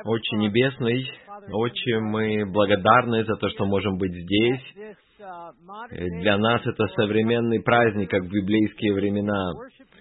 Отче Небесный, Отче, мы благодарны за то, что можем быть здесь. Для нас это современный праздник, как в библейские времена.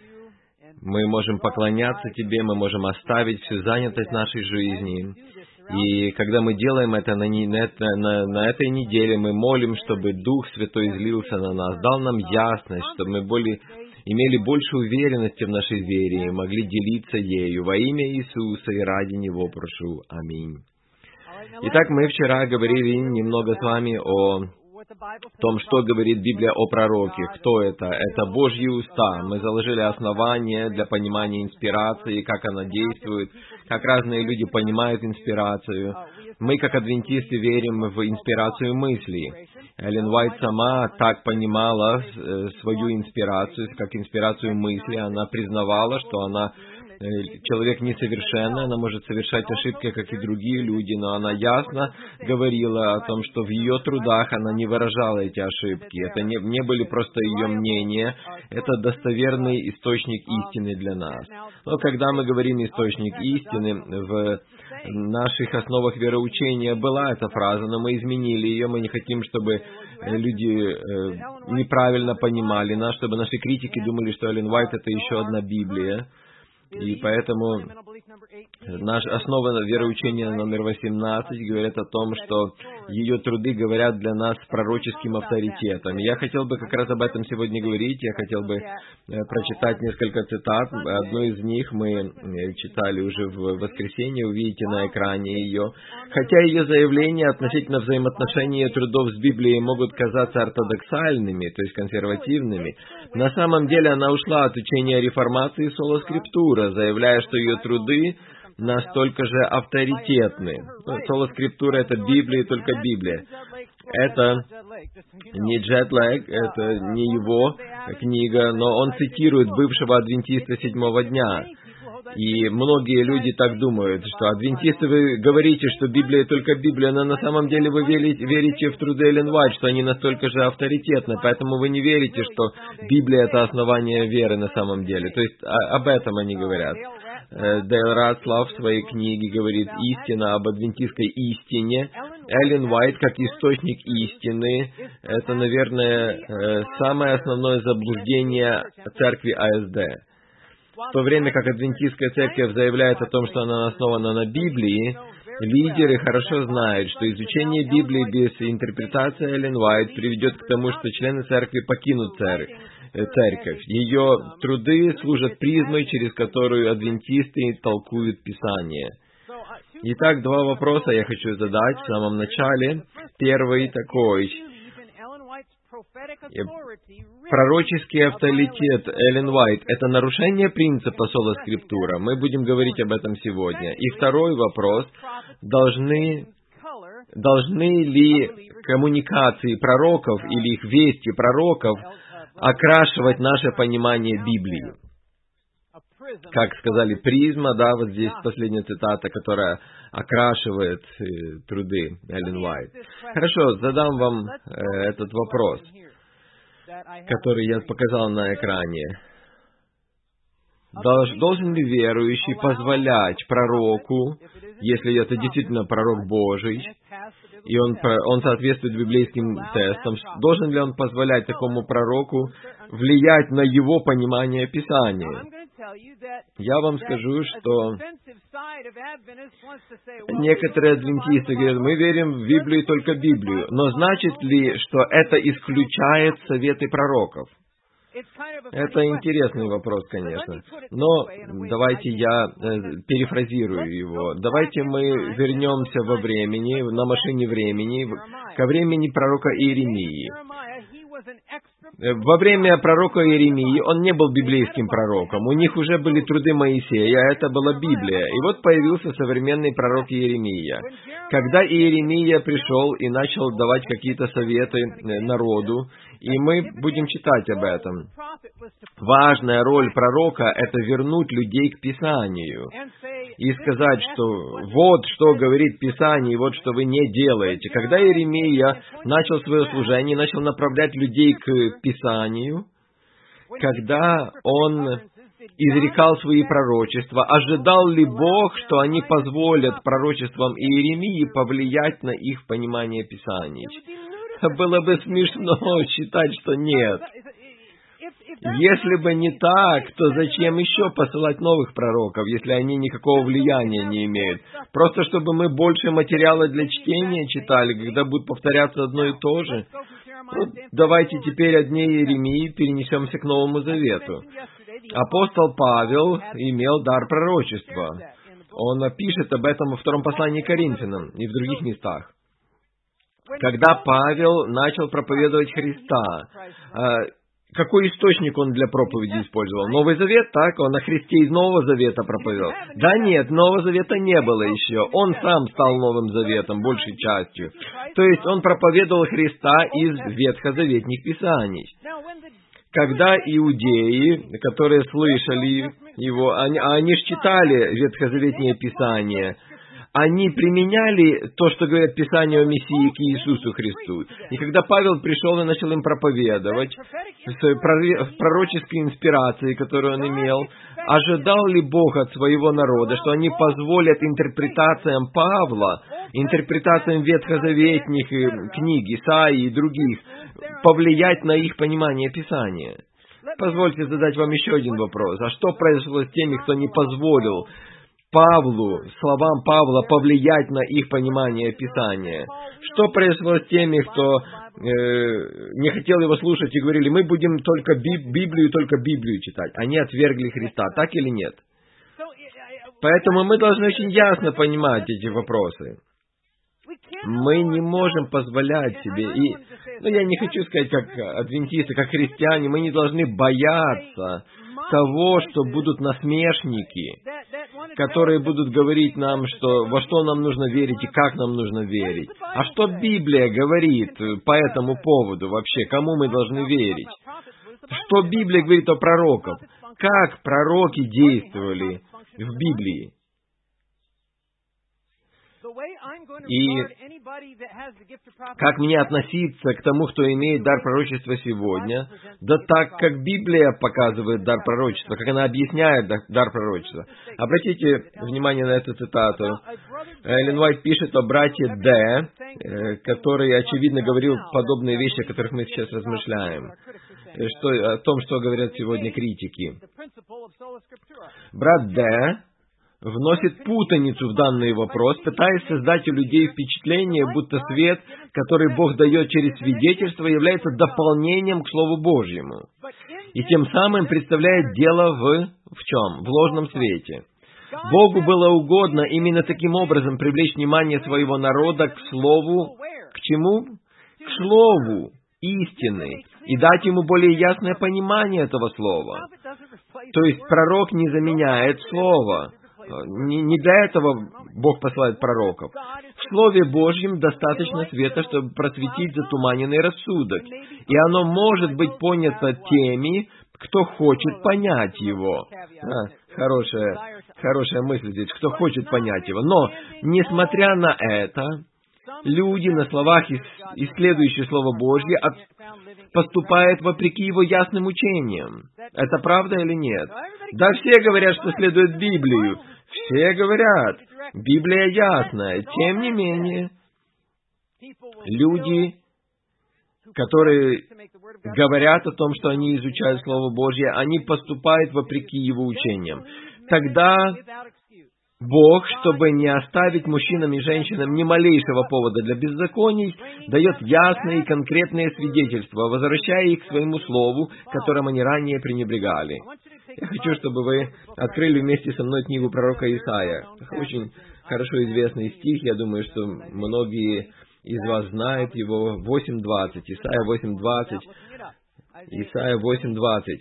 Мы можем поклоняться Тебе, мы можем оставить всю занятость нашей жизни. И когда мы делаем это на этой неделе, мы молим, чтобы Дух Святой излился на нас, дал нам ясность, чтобы мы имели больше уверенности в нашей вере и могли делиться ею. Во имя Иисуса и ради Него прошу. Аминь. Итак, мы вчера говорили немного с вами о том, что говорит Библия о пророке. Кто это? Это Божьи уста. Мы заложили основания для понимания инспирации, как она действует, как разные люди понимают инспирацию. Мы, как адвентисты, верим в инспирацию мыслей. Эллен Уайт сама так понимала свою инспирацию, как инспирацию мысли. Она признавала, что она человек несовершенный, она может совершать ошибки, как и другие люди, но она ясно говорила о том, что в ее трудах она не выражала эти ошибки. Это не были просто ее мнения, это достоверный источник истины для нас. Но когда мы говорим «источник истины», в наших основах вероучения была эта фраза, но мы изменили ее, мы не хотим, чтобы люди неправильно понимали нас, чтобы наши критики думали, что Эллен Уайт — это еще одна Библия. И поэтому наша основа вероучения номер 18 говорит о том, что ее труды говорят для нас с пророческим авторитетом. Я хотел бы как раз об этом сегодня говорить. Я хотел бы прочитать несколько цитат. Одну из них мы читали уже в воскресенье, увидите на экране ее. Хотя ее заявления относительно взаимоотношений трудов с Библией могут казаться ортодоксальными, то есть консервативными, на самом деле она ушла от учения реформации соло скриптура, заявляя, что ее труды настолько же авторитетны. Соло скриптура — это Библия, только Библия. Это не Джет Лэг, это не его книга, но он цитирует бывшего адвентиста седьмого дня. И многие люди так думают, что адвентисты, вы говорите, что Библия только Библия, но на самом деле вы верите в труды Эллен Уайт, что они настолько же авторитетны, поэтому вы не верите, что Библия — это основание веры на самом деле. То есть об этом они говорят. Дейл Ратслав в своей книге говорит «Истина об адвентистской истине». Эллен Уайт, как источник истины, это, наверное, самое основное заблуждение церкви АСД. В то время как адвентистская церковь заявляет о том, что она основана на Библии, лидеры хорошо знают, что изучение Библии без интерпретации Эллен Уайт приведет к тому, что члены церкви покинут церковь. Ее труды служат призмой, через которую адвентисты толкуют Писание. Итак, два вопроса я хочу задать в самом начале. Первый такой. Пророческий авторитет Эллен Уайт — это нарушение принципа соло скриптура. Мы будем говорить об этом сегодня. И второй вопрос. Должны ли коммуникации пророков или их вести пророков окрашивать наше понимание Библии? Как сказали, призма, да, вот здесь последняя цитата, которая окрашивает труды Эллен Уайт. Хорошо, задам вам этот вопрос, который я показал на экране. Должен ли верующий позволять пророку, если это действительно пророк Божий, и он соответствует библейским тестам, должен ли он позволять такому пророку влиять на его понимание Писания? Я вам скажу, что некоторые адвентисты говорят, мы верим в Библию, только Библию. Но значит ли, что это исключает советы пророков? Это интересный вопрос, конечно. Но давайте я перефразирую его. Давайте мы вернемся во времени, на машине времени, ко времени пророка Иеремии. Во время пророка Иеремии он не был библейским пророком. У них уже были труды Моисея, а это была Библия. И вот появился современный пророк Иеремия. Когда Иеремия пришел и начал давать какие-то советы народу, и мы будем читать об этом. Важная роль пророка — это вернуть людей к Писанию и сказать, что вот что говорит Писание, и вот что вы не делаете. Когда Иеремия начал свое служение, начал направлять людей к Писанию, когда он изрекал свои пророчества, ожидал ли Бог, что они позволят пророчествам Иеремии повлиять на их понимание Писаний? Было бы смешно считать, что нет. Если бы не так, то зачем еще посылать новых пророков, если они никакого влияния не имеют? Просто чтобы мы больше материала для чтения читали, когда будет повторяться одно и то же? Давайте теперь от дней Иеремии перенесемся к Новому Завету. Апостол Павел имел дар пророчества. Он пишет об этом во втором послании к Коринфянам и в других местах. Когда Павел начал проповедовать Христа, какой источник он для проповеди использовал? Новый Завет, так? Он о Христе из Нового Завета проповедовал. Да нет, Нового Завета не было еще. Он сам стал Новым Заветом, большей частью. То есть он проповедовал Христа из ветхозаветных писаний. Когда иудеи, которые слышали его, они же читали ветхозаветные писания, они применяли то, что говорят Писания о Мессии, к Иисусу Христу. И когда Павел пришел и начал им проповедовать, с пророческой инспирацией, которую он имел, ожидал ли Бог от своего народа, что они позволят интерпретациям Павла, интерпретациям ветхозаветных книг, Исаии и других, повлиять на их понимание Писания? Позвольте задать вам еще один вопрос. А что произошло с теми, кто не позволил Павлу, словам Павла, повлиять на их понимание Писания? Что произошло с теми, кто не хотел его слушать и говорили, мы будем только Библию читать? Они отвергли Христа, так или нет? Поэтому мы должны очень ясно понимать эти вопросы. Мы не можем позволять себе, я не хочу сказать, как адвентисты, как христиане, мы не должны бояться того, что будут насмешники, которые будут говорить нам, во что нам нужно верить и как нам нужно верить. А что Библия говорит по этому поводу вообще? Кому мы должны верить? Что Библия говорит о пророках? Как пророки действовали в Библии? И как мне относиться к тому, кто имеет дар пророчества сегодня, да так, как Библия показывает дар пророчества, как она объясняет дар пророчества. Обратите внимание на эту цитату. Эллен Уайт пишет о брате Д, который, очевидно, говорил подобные вещи, о которых мы сейчас размышляем. О том, что говорят сегодня критики. Брат Д вносит путаницу в данный вопрос, пытаясь создать у людей впечатление, будто свет, который Бог дает через свидетельство, является дополнением к Слову Божьему. И тем самым представляет дело в чем? В ложном свете. Богу было угодно именно таким образом привлечь внимание своего народа к Слову, к чему? К Слову истины, и дать ему более ясное понимание этого Слова. То есть пророк не заменяет Слово. Не для этого Бог посылает пророков. В Слове Божьем достаточно света, чтобы просветить затуманенный рассудок. И оно может быть понято теми, кто хочет понять его. Хорошая мысль здесь, кто хочет понять его. Но, несмотря на это, люди на словах, исследующие Слово Божье, поступают вопреки его ясным учениям. Это правда или нет? Да, все говорят, что следует Библию. Все говорят, Библия ясная. Тем не менее, люди, которые говорят о том, что они изучают Слово Божье, они поступают вопреки его учениям. Тогда Бог, чтобы не оставить мужчинам и женщинам ни малейшего повода для беззаконий, дает ясные и конкретные свидетельства, возвращая их к своему Слову, которым они ранее пренебрегали. Я хочу, чтобы вы открыли вместе со мной книгу пророка Исаия. Очень хорошо известный стих, я думаю, что многие из вас знают его, 8:20, Исаия 8:20, Исаия 8:20.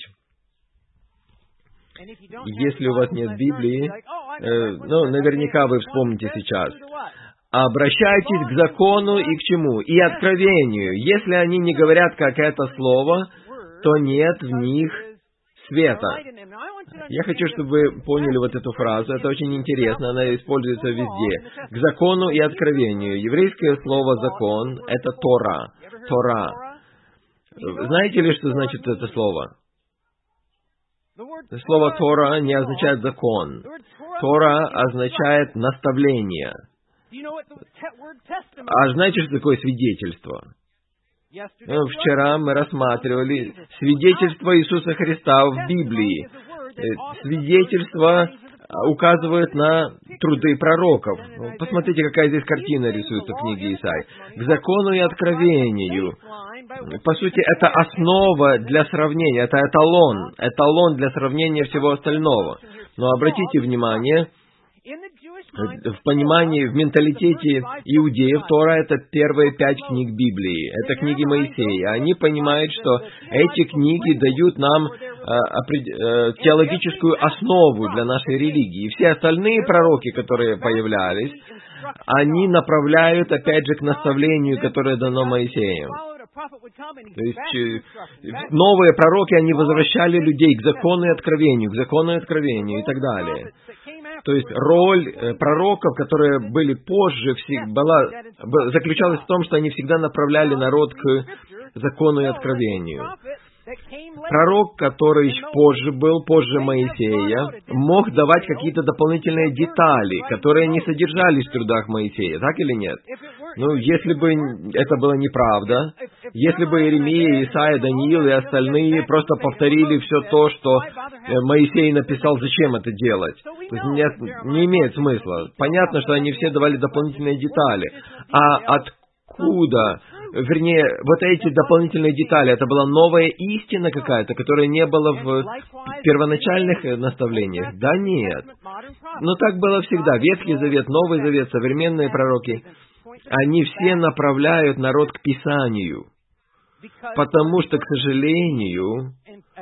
Если у вас нет Библии, наверняка вы вспомните сейчас. Обращайтесь к закону и к чему? И откровению. Если они не говорят, как это слово, то нет в них света. Я хочу, чтобы вы поняли вот эту фразу. Это очень интересно, она используется везде. К закону и откровению. Еврейское слово «закон» — это Тора. Тора. Знаете ли, что значит это слово? Слово «Тора» не означает «закон». «Тора» означает «наставление». А знаете, что такое свидетельство? Вчера мы рассматривали свидетельство Иисуса Христа в Библии. Свидетельство указывает на труды пророков. Посмотрите, какая здесь картина рисуется в книге Исаии. К закону и откровению. По сути, это основа для сравнения, это эталон для сравнения всего остального. Но обратите внимание, в понимании, в менталитете иудеев, Тора — это первые 5 книг Библии, это книги Моисея. Они понимают, что эти книги дают нам теологическую основу для нашей религии. И все остальные пророки, которые появлялись, они направляют, опять же, к наставлению, которое дано Моисеем. То есть новые пророки, они возвращали людей к закону и откровению и так далее. То есть роль пророков, которые были позже, заключалась в том, что они всегда направляли народ к закону и откровению. Пророк, который позже Моисея, мог давать какие-то дополнительные детали, которые не содержались в трудах Моисея, так или нет? Если бы это было неправда, если бы Иеремия, Исаия, Даниил и остальные просто повторили все то, что Моисей написал, зачем это делать? То есть не имеет смысла. Понятно, что они все давали дополнительные детали. А откуда? Вернее, вот эти дополнительные детали, это была новая истина какая-то, которая не была в первоначальных наставлениях? Да нет. Но так было всегда. Ветхий Завет, Новый Завет, современные пророки, они все направляют народ к Писанию. Потому что, к сожалению,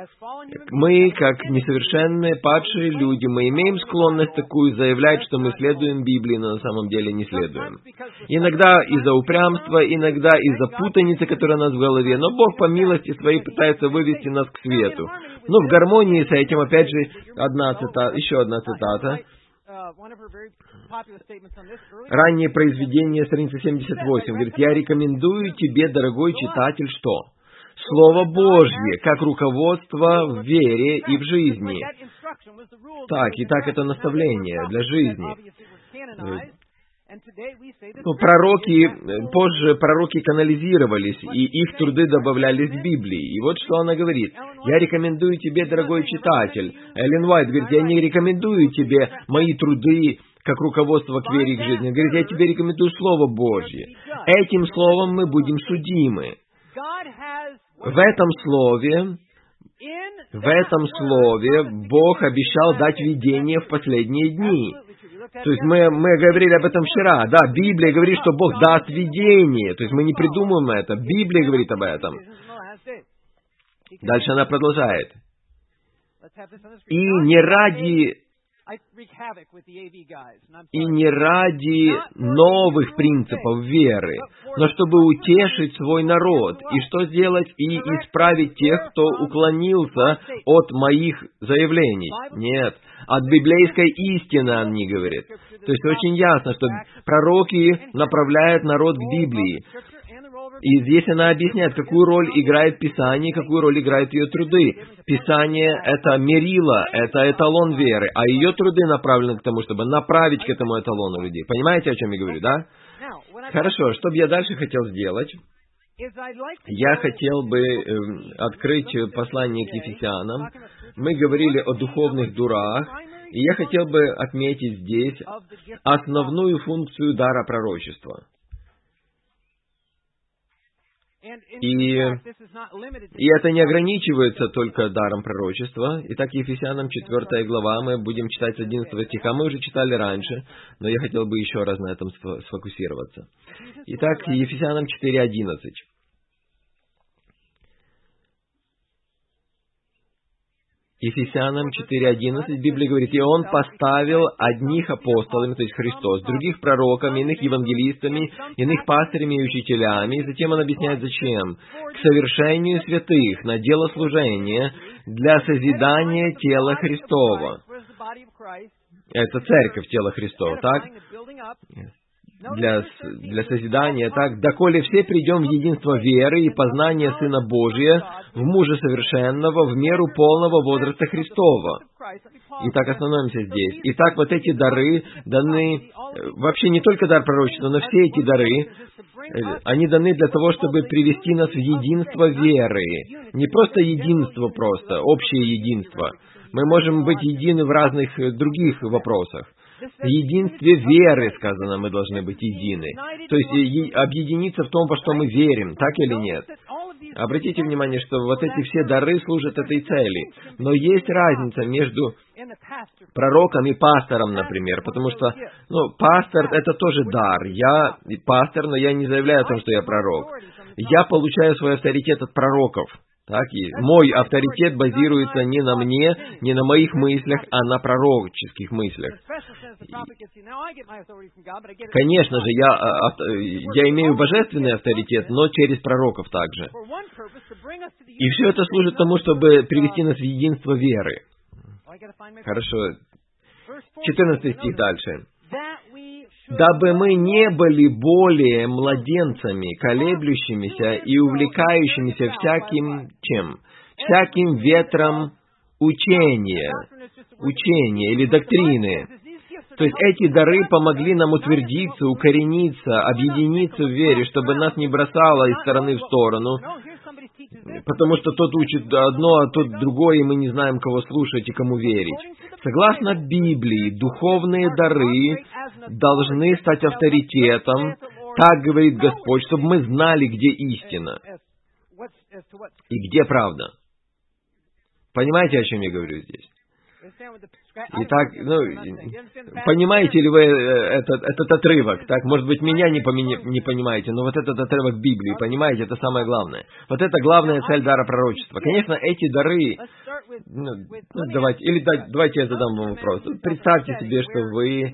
мы, как несовершенные, падшие люди, мы имеем склонность такую заявлять, что мы следуем Библии, но на самом деле не следуем. Иногда из-за упрямства, иногда из-за путаницы, которая у нас в голове, но Бог по милости своей пытается вывести нас к свету. В гармонии с этим, опять же, еще одна цитата. Раннее произведение, страница 78, говорит: «Я рекомендую тебе, дорогой читатель, что? Слово Божье, как руководство в вере и в жизни». Итак, это наставление для жизни. Позже пророки канализировались, и их труды добавлялись в Библии. И вот что она говорит: «Я рекомендую тебе, дорогой читатель». Эллен Уайт говорит: «Я не рекомендую тебе мои труды как руководство к вере и к жизни». Говорит: «Я тебе рекомендую Слово Божье. Этим Словом мы будем судимы». В этом Слове Бог обещал дать видение в последние дни. То есть мы говорили об этом вчера. Да, Библия говорит, что Бог даст видение. То есть мы не придумываем это. Библия говорит об этом. Дальше она продолжает. И не ради новых принципов веры, но чтобы утешить свой народ. И что сделать? И исправить тех, кто уклонился от моих заявлений. Нет, от библейской истины они говорят. То есть очень ясно, что пророки направляют народ к Библии. И здесь она объясняет, какую роль играет Писание, какую роль играют ее труды. Писание — это мерило, это эталон веры, а ее труды направлены к тому, чтобы направить к этому эталону людей. Понимаете, о чем я говорю, да? Хорошо, что бы я дальше хотел сделать? Я хотел бы открыть послание к Ефесянам. Мы говорили о духовных дарах, и я хотел бы отметить здесь основную функцию дара пророчества. И это не ограничивается только даром пророчества. Итак, Ефесянам 4 глава, мы будем читать с 11 стиха. Мы уже читали раньше, но я хотел бы еще раз на этом сфокусироваться. Итак, Ефесянам 4:11. Ефесянам 4:11 Библия говорит: «И Он поставил одних апостолами, то есть Христос, других пророками, иных евангелистами, иных пастырями и учителями». И затем Он объясняет, зачем. «К совершению святых, на дело служения, для созидания тела Христова». Это церковь, тело Христова, так? для созидания, так, «Доколе все придем в единство веры и познания Сына Божия, в мужа совершенного, в меру полного возраста Христова». Итак, остановимся здесь. Итак, вот эти дары даны, вообще не только дар пророчества, но все эти дары, они даны для того, чтобы привести нас в единство веры. Не просто единство просто, общее единство. Мы можем быть едины в разных других вопросах. В единстве веры, сказано, мы должны быть едины. То есть объединиться в том, во что мы верим, так или нет? Обратите внимание, что вот эти все дары служат этой цели. Но есть разница между пророком и пастором, например, потому что, пастор — это тоже дар. Я пастор, но я не заявляю о том, что я пророк. Я получаю свой авторитет от пророков. Так, и мой авторитет базируется не на мне, не на моих мыслях, а на пророческих мыслях. Конечно же, я имею божественный авторитет, но через пророков также. И все это служит тому, чтобы привести нас в единство веры. Хорошо. 14 стих дальше. «Дабы мы не были более младенцами, колеблющимися и увлекающимися всяким чем? Всяким ветром учения или доктрины». То есть эти дары помогли нам утвердиться, укорениться, объединиться в вере, чтобы нас не бросало из стороны в сторону, потому что тот учит одно, а тот другое, и мы не знаем, кого слушать и кому верить. Согласно Библии, духовные дары должны стать авторитетом, так говорит Господь, чтобы мы знали, где истина и где правда. Понимаете, о чем я говорю здесь? Итак, понимаете ли вы этот отрывок? Так, может быть, меня не понимаете, но вот этот отрывок Библии, понимаете, это самое главное. Вот это главная цель дара пророчества. Конечно, эти дары... Давайте я задам вам вопрос. Представьте себе, что вы...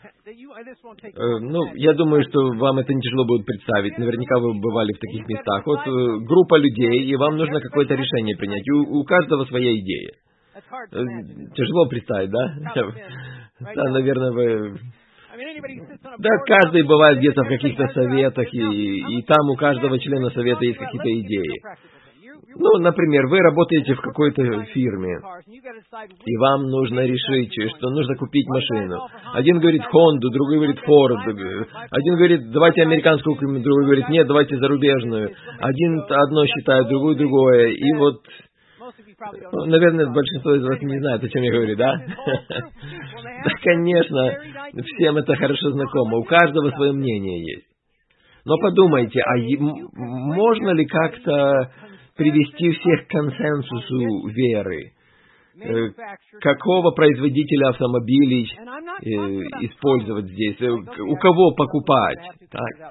я думаю, что вам это не тяжело будет представить. Наверняка вы бывали в таких местах. Вот группа людей, и вам нужно какое-то решение принять. У каждого своя идея. Тяжело представить, да? Да, наверное, вы... Да, каждый бывает где-то в каких-то советах, и там у каждого члена совета есть какие-то идеи. Например, вы работаете в какой-то фирме, и вам нужно решить, что нужно купить машину. Один говорит Honda, другой говорит Ford. Один говорит, давайте американскую купим, другой говорит, нет, давайте зарубежную. Один одно считает, другой другое. И вот... наверное, большинство из вас не знает, о чем я говорю, да? Да, конечно, всем это хорошо знакомо. У каждого свое мнение есть. Но подумайте, можно ли как-то привести всех к консенсусу веры? Какого производителя автомобилей использовать здесь? У кого покупать? Так?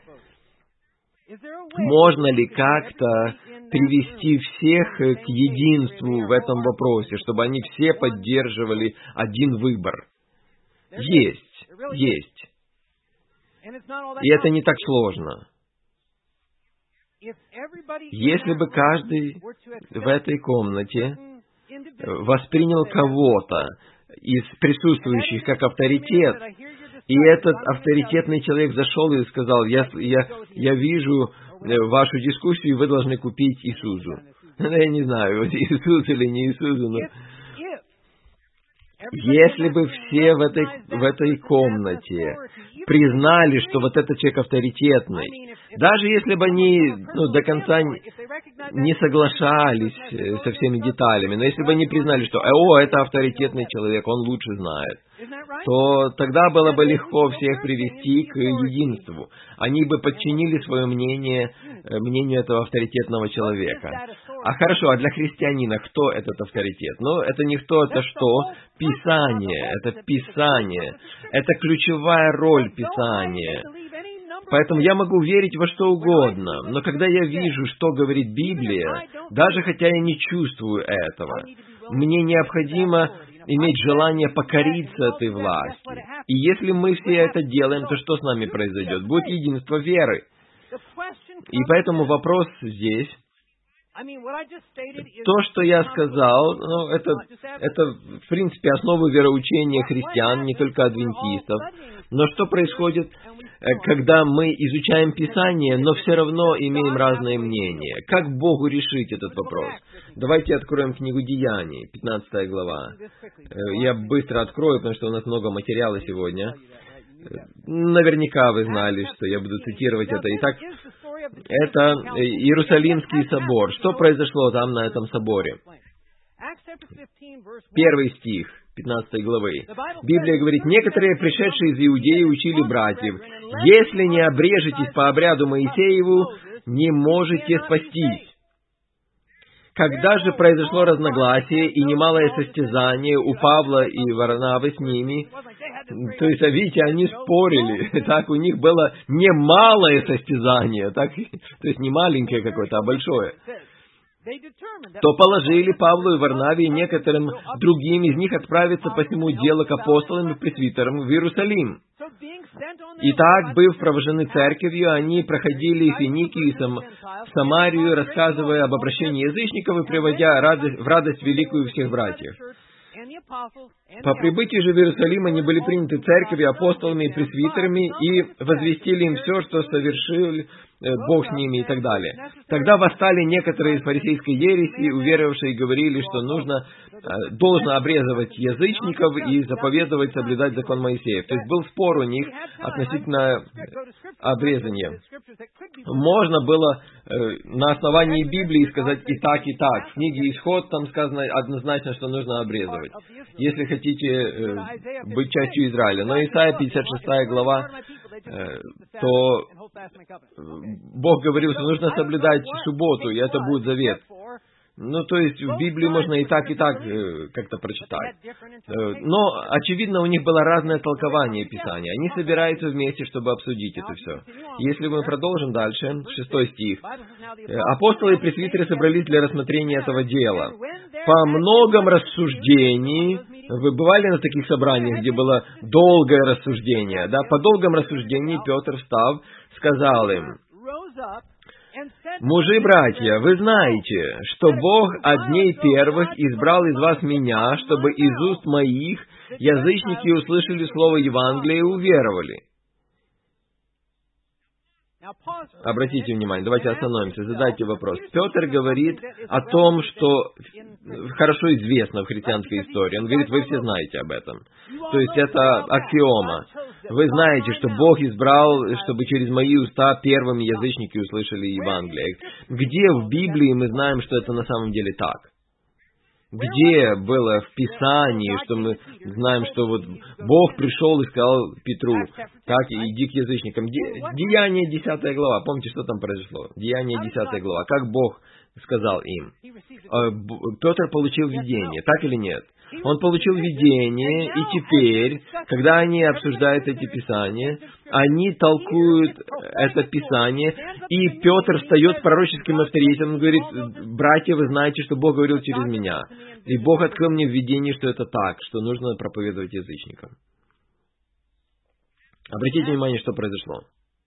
Можно ли как-то привести всех к единству в этом вопросе, чтобы они все поддерживали один выбор? Есть. И это не так сложно. Если бы каждый в этой комнате воспринял кого-то из присутствующих как авторитет, и этот авторитетный человек зашел и сказал, я вижу вашу дискуссию, и вы должны купить Исузу. Я не знаю, Иисус или не Исузу, но... Если бы все в этой комнате признали, что вот этот человек авторитетный, даже если бы они до конца не соглашались со всеми деталями, но если бы они признали, что это авторитетный человек, он лучше знает, то тогда было бы легко всех привести к единству. Они бы подчинили свое мнение мнению этого авторитетного человека. А для христианина кто этот авторитет? Это не кто, это что? Писание. Это Писание. Это ключевая роль Писания. Поэтому я могу верить во что угодно, но когда я вижу, что говорит Библия, даже хотя я не чувствую этого, мне необходимо иметь желание покориться этой власти. И если мы все это делаем, то что с нами произойдет? Будет единство веры. И поэтому вопрос здесь, то, что я сказал, это в принципе основы вероучения христиан, не только адвентистов. Но что происходит, когда мы изучаем Писание, но все равно имеем разные мнения. Как Богу решить этот вопрос? Давайте откроем книгу Деяний, 15 глава. Я быстро открою, потому что у нас много материала сегодня. Наверняка вы знали, что я буду цитировать это. Итак, это Иерусалимский собор. Что произошло там на этом соборе? 1 стих 15 главы. Библия говорит: «Некоторые, пришедшие из Иудеи, учили братьев: если не обрежетесь по обряду Моисееву, не можете спастись». Когда же произошло разногласие и немалое состязание у Павла и Варнавы с ними, то есть, видите, они спорили, так, у них было немалое состязание, так, то есть не маленькое какое-то, а большое, то положили Павлу и Варнаве и некоторым другим из них отправиться по всему делу к апостолам и пресвитерам в Иерусалим. Итак, быв провожены церковью, они проходили Финикию и Самарию, рассказывая об обращении язычников и приводя в радость великую всех братьев. По прибытии же в Иерусалим они были приняты церковью, апостолами и пресвитерами и возвестили им все, что совершил Бог с ними и так далее. Тогда восстали некоторые из фарисейской ереси, уверовавшие, и говорили, что должно обрезывать язычников и заповедовать соблюдать закон Моисеев. То есть был спор у них относительно обрезания. Можно было на основании Библии сказать и так, и так. В книге Исход там сказано однозначно, что нужно обрезывать, если хотите быть частью Израиля. Но Исайя 56 глава, то Бог говорил, что нужно соблюдать субботу, и это будет завет. Ну, то есть, в Библии можно и так как-то прочитать. Но, очевидно, у них было разное толкование Писания. Они собираются вместе, чтобы обсудить это все. Если мы продолжим дальше, 6 стих. «Апостолы и пресвитеры собрались для рассмотрения этого дела. По многом рассуждении...» Вы бывали на таких собраниях, где было долгое рассуждение? Да? По долгом рассуждении Петр, встав, сказал им: «Мужи, братья, вы знаете, что Бог от дней первых избрал из вас меня, чтобы из уст моих язычники услышали слово Евангелия и уверовали». Обратите внимание, давайте остановимся, задайте вопрос. Петр говорит о том, что хорошо известно в христианской истории. Он говорит: вы все знаете об этом. То есть это аксиома. Вы знаете, что Бог избрал, чтобы через мои уста первыми язычники услышали Евангелие. Где в Библии мы знаем, что это на самом деле так? Где было в Писании, что мы знаем, что вот Бог пришел и сказал Петру: так, иди к язычникам. Деяние 10 глава. Помните, что там произошло? Деяние 10 глава. Как Бог сказал им? Петр получил видение, так или нет? Он получил видение, и теперь, когда они обсуждают эти Писания, они толкуют это Писание, и Петр встает с пророческим авторитетом и говорит: «Братья, вы знаете, что Бог говорил через меня, и Бог открыл мне в видении, что это так, что нужно проповедовать язычникам». Обратите внимание, что произошло.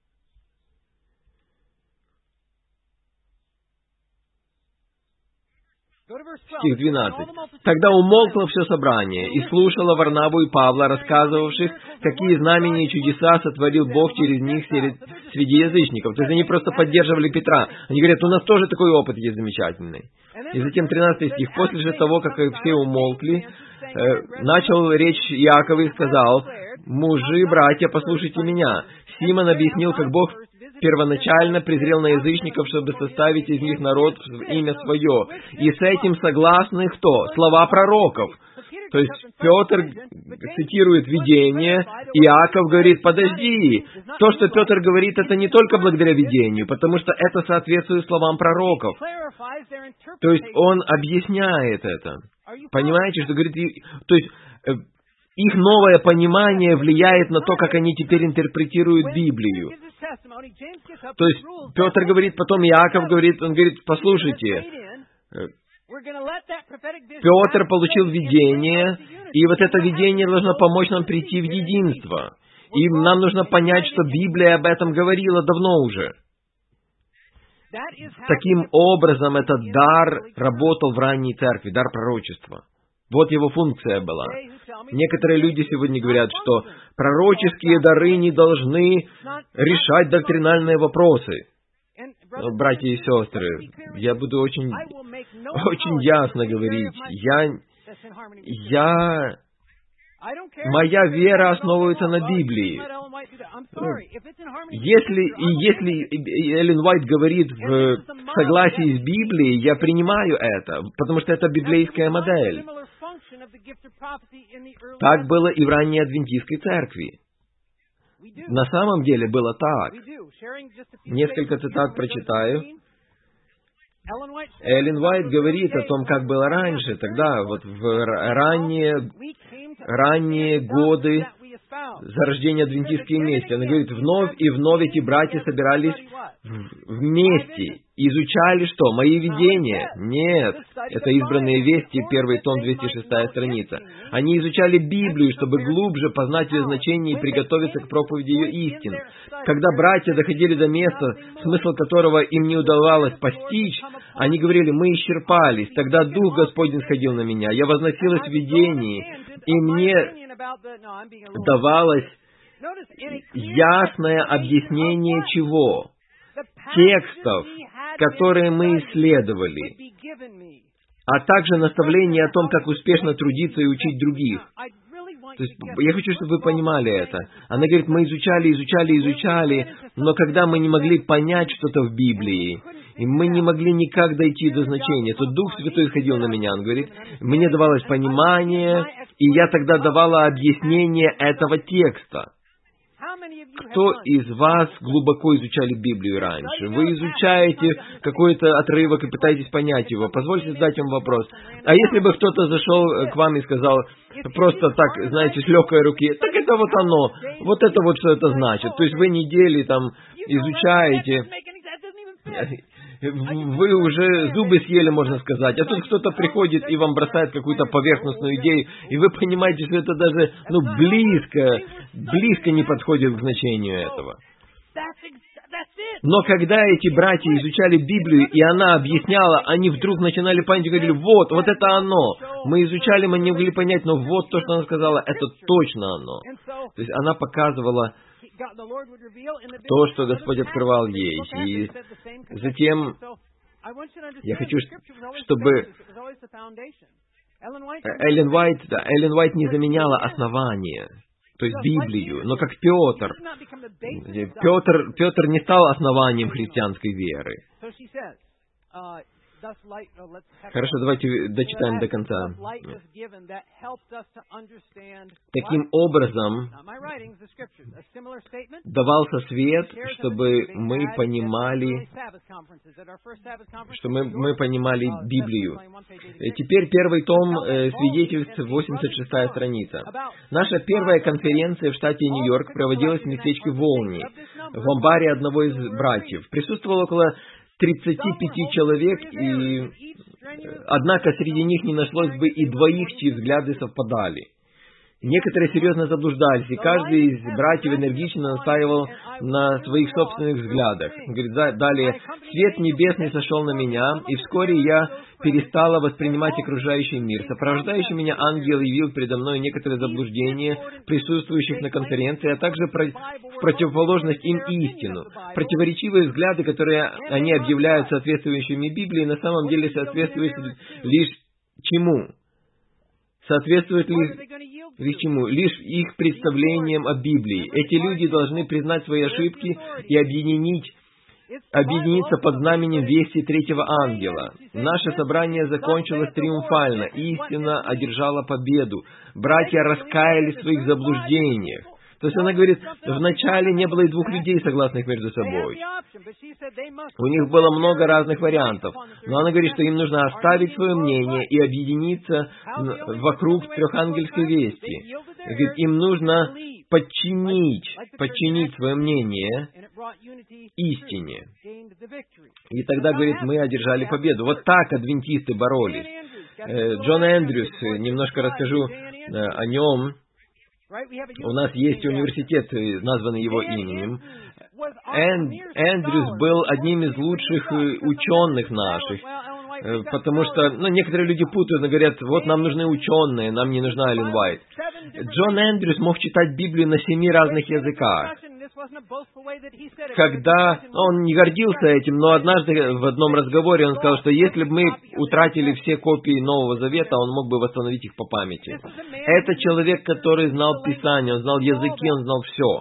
Стих 12. «Тогда умолкло все собрание, и слушало Варнаву и Павла, рассказывавших, какие знамения и чудеса сотворил Бог через них среди язычников». То есть они просто поддерживали Петра. Они говорят: у нас тоже такой опыт есть замечательный. И затем 13 стих. «После же того, как все умолкли, начал речь Иаков и сказал: мужи, братья, послушайте меня. Симон объяснил, как Бог первоначально презрел на язычников, чтобы составить из них народ в имя свое. И с этим согласны кто? Слова пророков». То есть Петр цитирует видение, Иаков говорит: подожди, то, что Петр говорит, это не только благодаря видению, потому что это соответствует словам пророков. То есть он объясняет это. Понимаете, что говорит? То есть их новое понимание влияет на то, как они теперь интерпретируют Библию. То есть Петр говорит, потом Иаков говорит, он говорит: послушайте, Петр получил видение, и вот это видение должно помочь нам прийти в единство. И нам нужно понять, что Библия об этом говорила давно уже. Таким образом, этот дар работал в ранней церкви, дар пророчества. Вот его функция была. Некоторые люди сегодня говорят, что пророческие дары не должны решать доктринальные вопросы. Братья и сестры, я буду очень ясно говорить. Моя вера основывается на Библии. Если Эллен Уайт говорит в согласии с Библией, я принимаю это, потому что это библейская модель. Так было и в ранней адвентистской церкви. На самом деле было так. Несколько цитат прочитаю. Эллен Уайт говорит о том, как было раньше, тогда, вот в ранние годы зарождения адвентистской миссии. Она говорит, вновь и вновь эти братья собирались вместе, изучали что? Мои видения? Нет, это избранные вести, 1 том, 206 страница. Они изучали Библию, чтобы глубже познать ее значение и приготовиться к проповеди ее истин. Когда братья доходили до места, смысл которого им не удавалось постичь, они говорили, мы исчерпались. Тогда Дух Господень сходил на меня, я возносилась в видении, и мне давалось ясное объяснение чего? Текстов, которые мы исследовали, а также наставление о том, как успешно трудиться и учить других. То есть, я хочу, чтобы вы понимали это. Она говорит, мы изучали, но когда мы не могли понять что-то в Библии, и мы не могли никак дойти до значения, то Дух Святой сходил на меня, он говорит, мне давалось понимание, и я тогда давала объяснение этого текста. Кто из вас глубоко изучали Библию раньше? Вы изучаете какой-то отрывок и пытаетесь понять его. Позвольте задать вам вопрос. А если бы кто-то зашел к вам и сказал, просто так, знаете, с легкой руки, так это вот оно, вот это вот что это значит. То есть вы недели там изучаете, вы уже зубы съели, можно сказать, а тут кто-то приходит и вам бросает какую-то поверхностную идею, и вы понимаете, что это даже, близко не подходит к значению этого. Но когда эти братья изучали Библию, и она объясняла, они вдруг начинали понять и говорили, вот это оно. Мы изучали, мы не могли понять, но вот то, что она сказала, это точно оно. То есть она показывала то, что Господь открывал ей. И затем я хочу, чтобы Эллен Уайт не заменяла основание, то есть Библию, но как Петр. Петр не стал основанием христианской веры. Хорошо, давайте дочитаем до конца. Таким образом, давался свет, чтобы мы понимали, Библию. Теперь первый том свидетельств, 86-я страница. Наша первая конференция в штате Нью-Йорк проводилась в местечке Волни, в амбаре одного из братьев. Присутствовало около 35 человек, однако среди них не нашлось бы и двоих, чьи взгляды совпадали. Некоторые серьезно заблуждались, и каждый из братьев энергично настаивал на своих собственных взглядах. Говорит, далее, «Свет небесный сошел на меня, и вскоре я перестала воспринимать окружающий мир. Сопровождающий меня ангел явил передо мной некоторые заблуждения присутствующих на конференции, а также в противоположность им истину. Противоречивые взгляды, которые они объявляют соответствующими Библии, на самом деле соответствуют лишь чему? Соответствует лишь чему? Лишь их представлениям о Библии. Эти люди должны признать свои ошибки и объединиться под знаменем вести третьего ангела. Наше собрание закончилось триумфально, истина одержала победу. Братья раскаялись в своих заблуждениях. То есть она говорит, вначале не было и двух людей, согласных между собой. У них было много разных вариантов. Но она говорит, что им нужно оставить свое мнение и объединиться вокруг трехангельской вести. Говорит, им нужно подчинить свое мнение истине. И тогда, говорит, мы одержали победу. Вот так адвентисты боролись. Джон Эндрюс, немножко расскажу о нем. У нас есть университет, названный его именем. Эндрюс был одним из лучших ученых наших. Потому что некоторые люди путают и говорят, вот нам нужны ученые, нам не нужна Эллен Уайт. Джон Эндрюс мог читать Библию на 7 разных языках. Когда он не гордился этим, но однажды в одном разговоре он сказал, что если бы мы утратили все копии Нового Завета, он мог бы восстановить их по памяти. Это человек, который знал Писание, он знал языки, он знал все.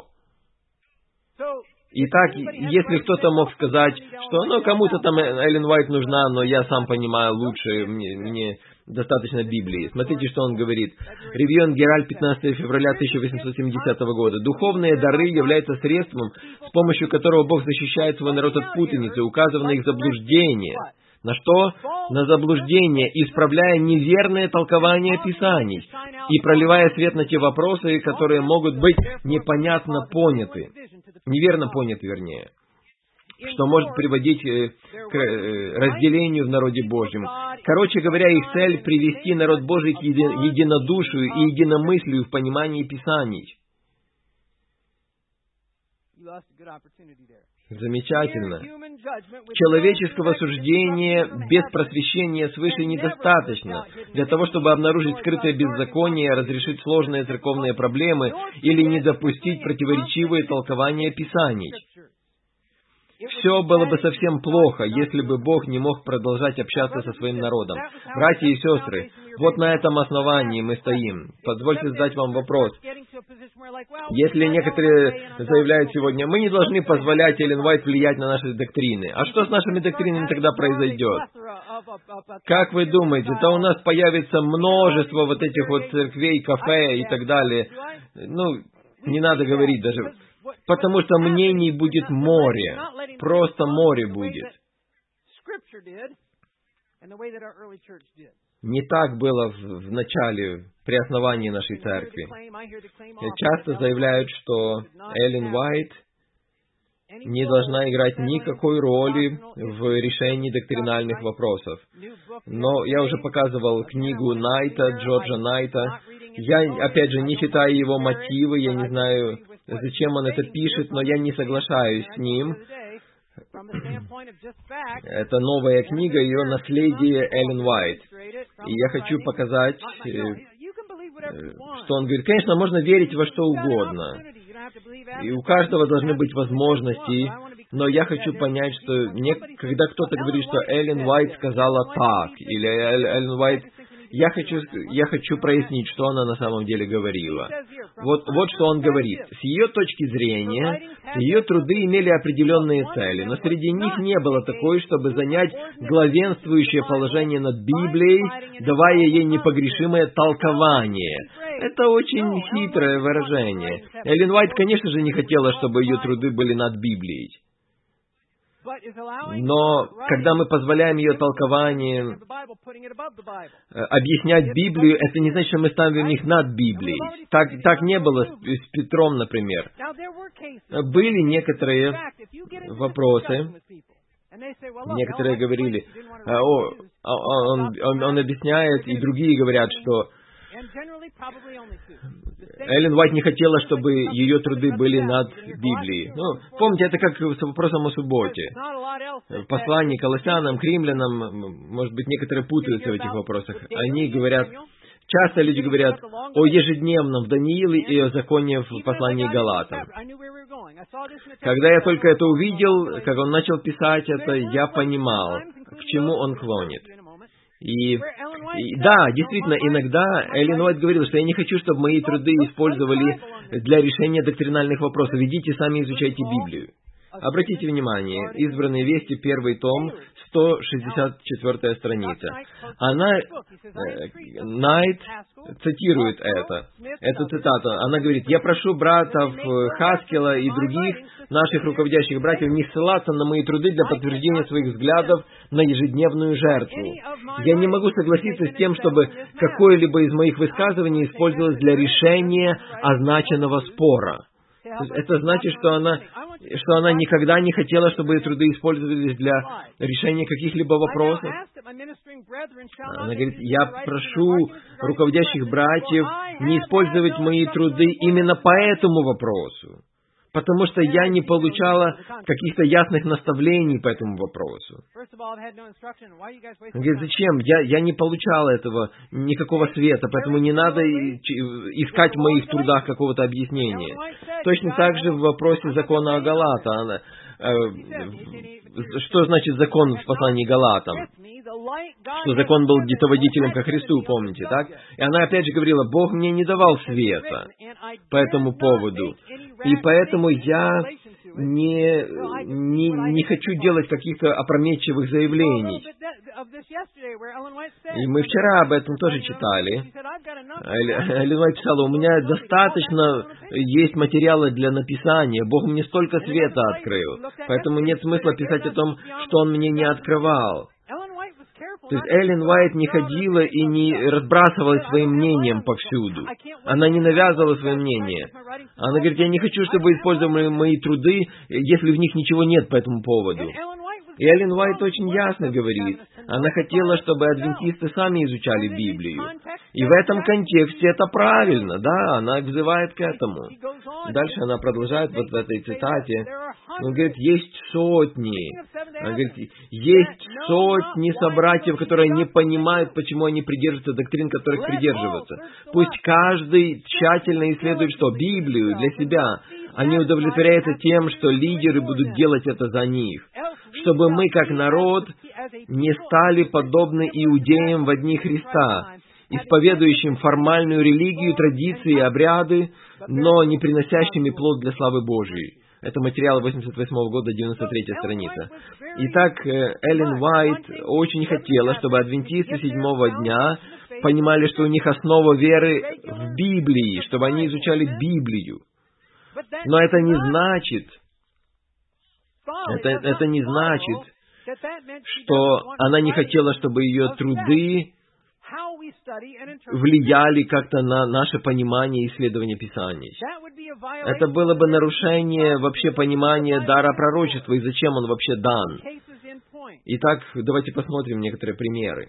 Итак, если кто-то мог сказать, что кому-то там Эллен Уайт нужна, но я сам понимаю лучше, мне достаточно Библии. Смотрите, что он говорит. Ревью Геральт, 15 февраля 1870 года. «Духовные дары являются средством, с помощью которого Бог защищает свой народ от путаницы, указывая на их заблуждение». На что? На заблуждение, исправляя неверное толкование Писаний и проливая свет на те вопросы, которые могут быть непонятно поняты, неверно поняты, вернее, что может приводить к разделению в народе Божьем. Короче говоря, их цель — привести народ Божий к единодушию и единомыслию в понимании Писаний. Замечательно. Человеческого суждения без просвещения свыше недостаточно для того, чтобы обнаружить скрытое беззаконие, разрешить сложные церковные проблемы или не допустить противоречивые толкования Писаний. Все было бы совсем плохо, если бы Бог не мог продолжать общаться со своим народом. Братья и сестры, вот на этом основании мы стоим. Позвольте задать вам вопрос. Если некоторые заявляют сегодня, мы не должны позволять Эллен Уайт влиять на наши доктрины. А что с нашими доктринами тогда произойдет? Как вы думаете, то у нас появится множество вот этих вот церквей, кафе и так далее. Не надо говорить даже. Потому что мнений будет море. Просто море будет. Не так было в начале, при основании нашей церкви. Часто заявляют, что Эллен Уайт не должна играть никакой роли в решении доктринальных вопросов. Но я уже показывал книгу Джорджа Найта. Я, опять же, не читаю его мотивы, я не знаю, зачем он это пишет, но я не соглашаюсь с ним. Это новая книга, ее «Наследие Эллен Уайт». И я хочу показать, что он говорит, конечно, можно верить во что угодно. И у каждого должны быть возможности, но я хочу понять, что когда кто-то говорит, что Эллен Уайт сказала так, или Эллен Уайт... Я хочу прояснить, что она на самом деле говорила. Вот что он говорит. С ее точки зрения, ее труды имели определенные цели, но среди них не было такой, чтобы занять главенствующее положение над Библией, давая ей непогрешимое толкование. Это очень хитрое выражение. Эллен Уайт, конечно же, не хотела, чтобы ее труды были над Библией. Но когда мы позволяем ее толкованием объяснять Библию, это не значит, что мы ставим их над Библией. Так не было с Петром, например. Были некоторые вопросы. Некоторые говорили, он объясняет, и другие говорят, что Эллен Уайт не хотела, чтобы ее труды были над Библией. Помните, это как с вопросом о субботе. В послании к Колоссянам, к римлянам, может быть, некоторые путаются в этих вопросах. Они говорят, часто люди говорят о ежедневном в Данииле и о законе в послании к Галатам. Когда я только это увидел, как он начал писать это, я понимал, к чему он клонит. И да, действительно, иногда Эллен Уайт говорила, что я не хочу, чтобы мои труды использовали для решения доктринальных вопросов. Идите сами изучайте Библию. Обратите внимание, «Избранные вести», 1 том, 164 страница. Найт цитирует эту цитату. Она говорит, «Я прошу братов Хаскела и других наших руководящих братьев не ссылаться на мои труды для подтверждения своих взглядов на ежедневную жертву. Я не могу согласиться с тем, чтобы какое-либо из моих высказываний использовалось для решения означенного спора». Это значит, что она никогда не хотела, чтобы ее труды использовались для решения каких-либо вопросов. Она говорит, я прошу руководящих братьев не использовать мои труды именно по этому вопросу. Потому что я не получала каких-то ясных наставлений по этому вопросу. Он говорит, зачем? Я не получала этого, никакого света, поэтому не надо искать в моих трудах какого-то объяснения. Точно так же в вопросе закона о Галата. Что значит закон в послании Галатам? Что закон был где-то водителем ко Христу, помните, так? И она опять же говорила, Бог мне не давал света по этому поводу. И поэтому я не хочу делать каких-то опрометчивых заявлений. И мы вчера об этом тоже читали. Эллен Уайт писала, у меня достаточно есть материала для написания. Бог мне столько света открыл. Поэтому нет смысла писать о том, что Он мне не открывал. То есть Эллен Уайт не ходила и не разбрасывалась своим мнением повсюду. Она не навязывала свое мнение. Она говорит, я не хочу, чтобы использовали мои труды, если в них ничего нет по этому поводу. И Эллен Уайт очень ясно говорит, она хотела, чтобы адвентисты сами изучали Библию. И в этом контексте это правильно, да, она взывает к этому. Дальше она продолжает вот в этой цитате. Он говорит, есть сотни. Он говорит, есть сотни собратьев, которые не понимают, почему они придерживаются доктрин, которых придерживаются. Пусть каждый тщательно исследует что? Библию для себя. Они удовлетворяются тем, что лидеры будут делать это за них. Чтобы мы, как народ, не стали подобны иудеям во дни Христа, исповедующим формальную религию, традиции и обряды, но не приносящими плод для славы Божьей. Это материал 88 года, 93 страница. Итак, Эллен Уайт очень хотела, чтобы адвентисты седьмого дня понимали, что у них основа веры в Библии, чтобы они изучали Библию. Но это не значит, что она не хотела, чтобы ее труды влияли как-то на наше понимание и исследование Писаний. Это было бы нарушение вообще понимания дара пророчества и зачем он вообще дан. Итак, давайте посмотрим некоторые примеры.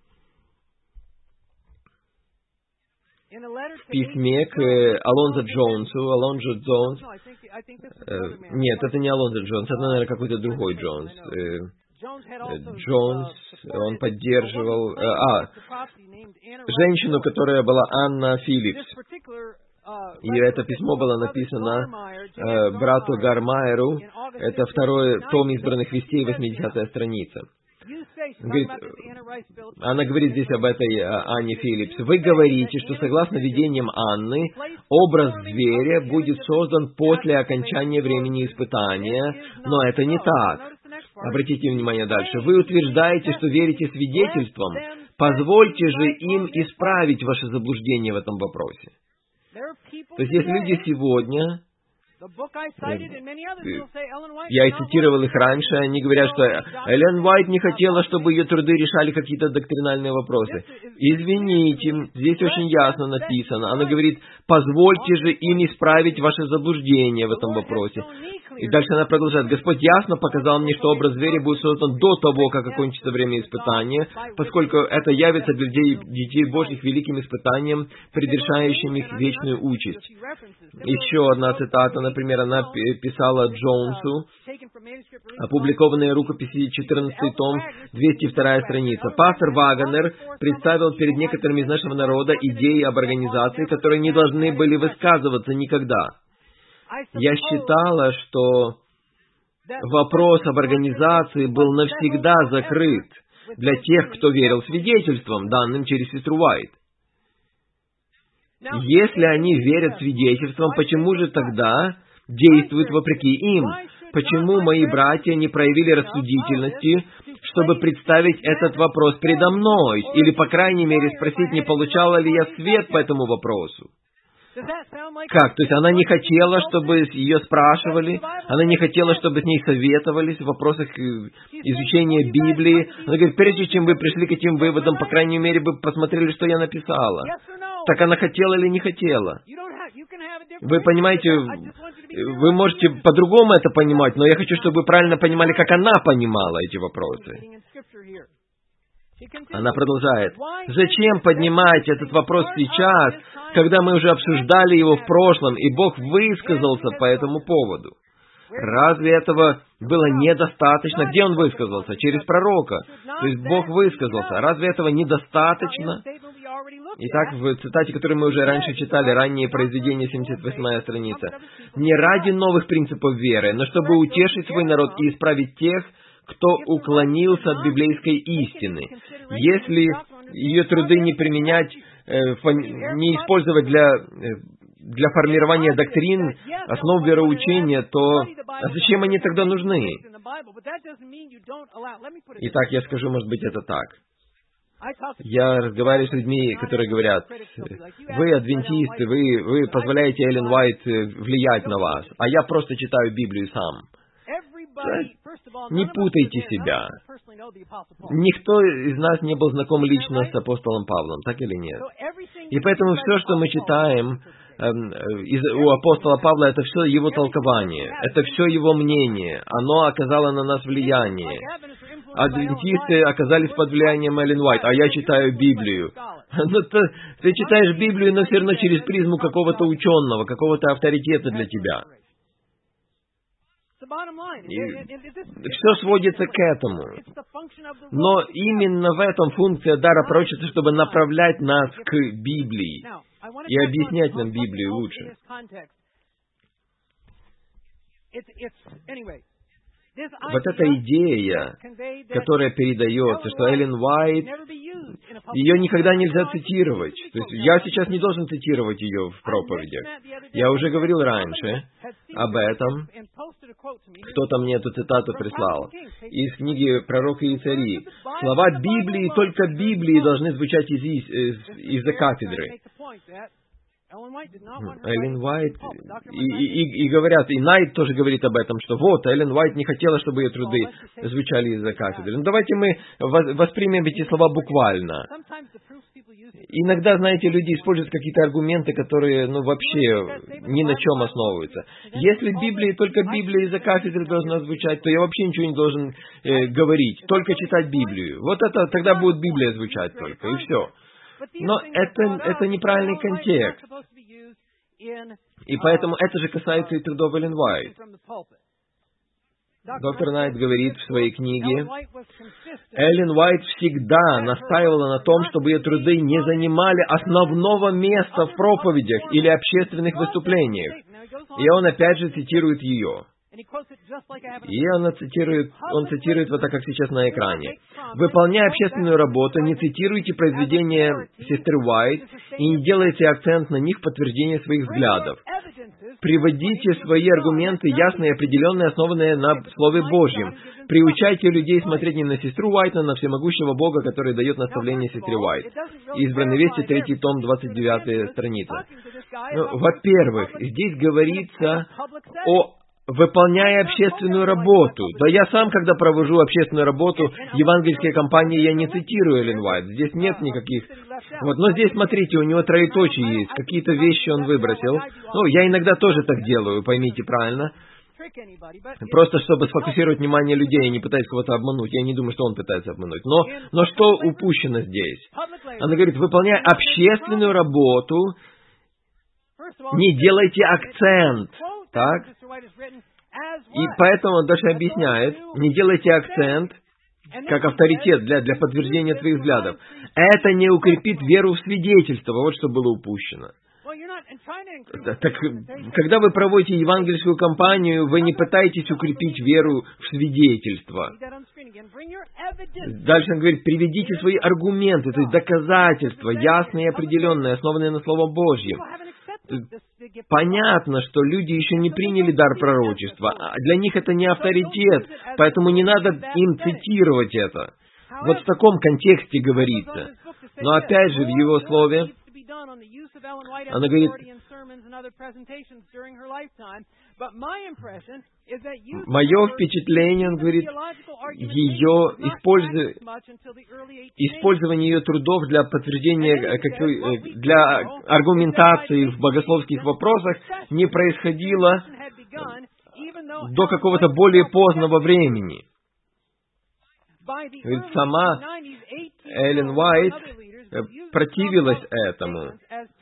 В письме к Алонзо Джонс, нет, это не Алонзо Джонс, это, наверное, какой-то другой Джонс. Джонс, он поддерживал... женщину, которая была Анна Филлипс. И это письмо было написано брату Гармайеру. Это второй том избранных вестей, 80-я страница. Говорит, она говорит здесь об этой Анне Филлипс. Вы говорите, что согласно видениям Анны, образ зверя будет создан после окончания времени испытания, но это не так. Обратите внимание дальше. Вы утверждаете, что верите свидетельствам. Позвольте же им исправить ваше заблуждение в этом вопросе. То есть есть люди сегодня, я и цитировал их раньше, они говорят, что Эллен Уайт не хотела, чтобы ее труды решали какие-то доктринальные вопросы. Извините, здесь очень ясно написано. Она говорит, позвольте же им исправить ваше заблуждение в этом вопросе. И дальше она продолжает. Господь ясно показал мне, что образ зверя будет создан до того, как окончится время испытания, поскольку это явится для детей Божьих великим испытанием, предрешающим их вечную участь. Еще одна цитата, например, она писала Джонсу, опубликованные рукописи, 14 том, 202 страница. Пастор Вагнер представил перед некоторыми из нашего народа идеи об организации, которые не должны были высказываться никогда. Я считала, что вопрос об организации был навсегда закрыт для тех, кто верил свидетельствам, данным через сестру Уайт. Если они верят свидетельствам, почему же тогда действуют вопреки им? Почему мои братья не проявили рассудительности, чтобы представить этот вопрос предо мной? Или, по крайней мере, спросить, не получала ли я свет по этому вопросу? Как? То есть она не хотела, чтобы ее спрашивали, она не хотела, чтобы с ней советовались в вопросах изучения Библии. Она говорит, прежде чем вы пришли к этим выводам, по крайней мере, бы посмотрели, что я написала. Так она хотела или не хотела? Вы понимаете, вы можете по-другому это понимать, но я хочу, чтобы вы правильно понимали, как она понимала эти вопросы. Она продолжает. Зачем поднимать этот вопрос сейчас, когда мы уже обсуждали его в прошлом, и Бог высказался по этому поводу? Разве этого было недостаточно? Где Он высказался? Через пророка. То есть Бог высказался. Разве этого недостаточно? Итак, в цитате, которую мы уже раньше читали, раннее произведение, 78-я страница. «Не ради новых принципов веры, но чтобы утешить свой народ и исправить тех, кто уклонился от библейской истины. Если ее труды не применять, не использовать для формирования доктрин, основ вероучения, то зачем они тогда нужны?» Итак, я скажу, может быть, это так. Я разговариваю с людьми, которые говорят, вы адвентисты, вы позволяете Эллен Уайт влиять на вас, а я просто читаю Библию сам. Не путайте себя. Никто из нас не был знаком лично с апостолом Павлом, так или нет? И поэтому все, что мы читаем у апостола Павла, это все его толкование, это все его мнение, оно оказало на нас влияние. Адвентисты оказались под влиянием Эллен Уайт, а я читаю Библию. Ну, ты читаешь Библию, но все равно через призму какого-то ученого, какого-то авторитета для тебя. И все сводится к этому. Но именно в этом функция дара пророчества, чтобы направлять нас к Библии и объяснять нам Библию лучше. Вот эта идея, которая передается, что Эллен Уайт, ее никогда нельзя цитировать. То есть я сейчас не должен цитировать ее в проповедях. Я уже говорил раньше об этом. Кто-то мне эту цитату прислал. Из книги «Пророки и цари». Слова Библии, только Библии должны звучать из-за кафедры. Эллен Уайт, и говорят, и Найт тоже говорит об этом, что вот, Эллен Уайт не хотела, чтобы ее труды звучали из-за кафедры. Ну, давайте мы воспримем эти слова буквально. Иногда, знаете, люди используют какие-то аргументы, которые, вообще ни на чем основываются. Если Библия, только Библия из-за кафедры должна звучать, то я вообще ничего не должен говорить, только читать Библию. Вот это, тогда будет Библия звучать только, и все. Но это неправильный контекст. И поэтому это же касается и трудов Эллен Уайт. Доктор Найт говорит в своей книге, Эллен Уайт всегда настаивала на том, чтобы ее труды не занимали основного места в проповедях или общественных выступлениях. И он опять же цитирует ее. И он цитирует вот так, как сейчас на экране. «Выполняя общественную работу, не цитируйте произведения сестры Уайт и не делайте акцент на них в подтверждение своих взглядов. Приводите свои аргументы, ясные и определенные, основанные на Слове Божьем. Приучайте людей смотреть не на сестру Уайт, но на всемогущего Бога, который дает наставление сестре Уайт». Избранные вести, 3 том, 29 страница. Во-первых, здесь говорится о выполняя общественную работу. Да я сам, когда провожу общественную работу, евангельские кампании, я не цитирую Эллен Уайт. Здесь нет никаких... Но здесь, смотрите, у него троеточие есть. Какие-то вещи он выбросил. Я иногда тоже так делаю, поймите правильно. Просто чтобы сфокусировать внимание людей, я не пытаюсь кого-то обмануть. Я не думаю, что он пытается обмануть. Но что упущено здесь? Она говорит, выполняя общественную работу, не делайте акцент. Так? И поэтому он даже объясняет, не делайте акцент, как авторитет для подтверждения своих взглядов. Это не укрепит веру в свидетельство. Вот что было упущено. Так, когда вы проводите евангельскую кампанию, вы не пытаетесь укрепить веру в свидетельство. Дальше он говорит, приведите свои аргументы, то есть доказательства, ясные и определенные, основанные на Слове Божьем. Понятно, что люди еще не приняли дар пророчества. Для них это не авторитет, поэтому не надо им цитировать это. Вот в таком контексте говорится. Но опять же, в его слове, она говорит, мое впечатление, он говорит, ее использование ее трудов для подтверждения, для аргументации в богословских вопросах не происходило до какого-то более позднего времени. Ведь сама Эллен Уайт противилась этому.